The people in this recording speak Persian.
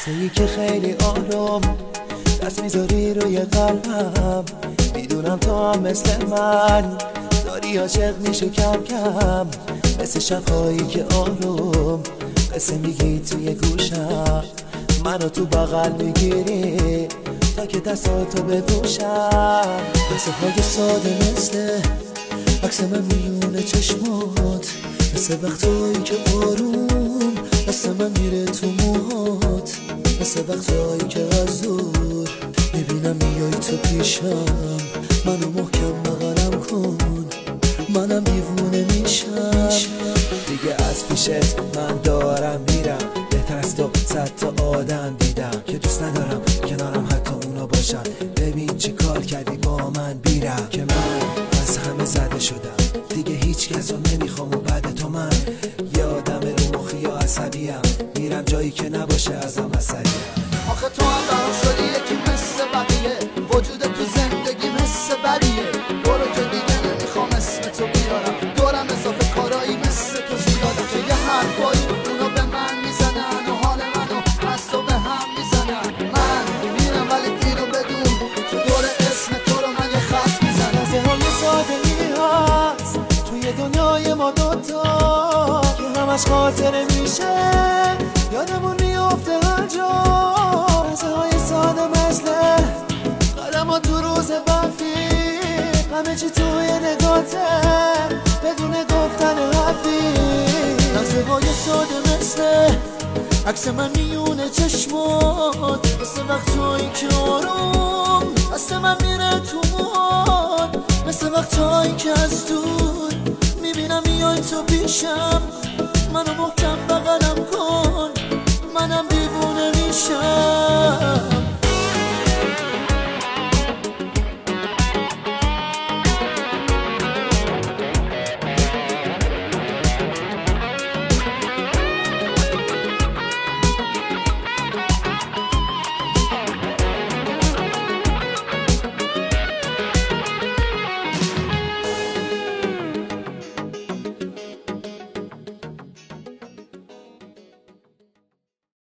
لحظه‌ای که خیلی آروم دست میذاری روی قلبم، میدونم تو هم مثل من داری عاشق میشه کم کم، مثل شبهایی که آروم قصه میگی توی گوشم، منو تو بغل میگیری تا که دستاتو بپوشم. قصه های ساده مثل عکس من میونه چشمات، مثل وقتایی که آروم دست من میره تو موهات، مثل وقتایی که از دور میبینم میای تو پیشم، منو محکم بغلم کن منم دیوونه میشم. دیگه از پیشت من دارم میرم، بهتر از تو 100 تا آدم دیدم که دوست ندارم کنارم حتی اونا باشن. ببین چی کار کردی با من بیرم که من از همه زده شدم، دیگه هیچ کس رو نمیخوام و بعد تو من یادم رو مخی یا عصبیم، میرم جایی که نباشه ازم عصبیم. آخه تو هم برام شدی یکی مثل بقیه، وجود تو زندگی مثل بریه، برو که دیگه نمیخوام اسم تو بیارم، دورم اضافه کارایی مثل تو زیادم که یه حرفایی اونو به من میزنن و حال منو از تو به هم میزنن. من میرم ولی اینو بدون که دور اسم تو رو من یه خط میزنم. لحظه های ساده ای هست توی دنیای ما دوتا که همش خاطره میشه، یادمون میافته هر جا. لحظه های ساده مثل قدم ها تو روز برفی، همه چی توی نگاته بدون گفتن حرفی. لحظه های ساده مثل عکس من میونه چشمات، مثل وقتایی که آروم دست من میره تو موهات، مثل وقتایی که از دور میبینم میای تو پیشم، منو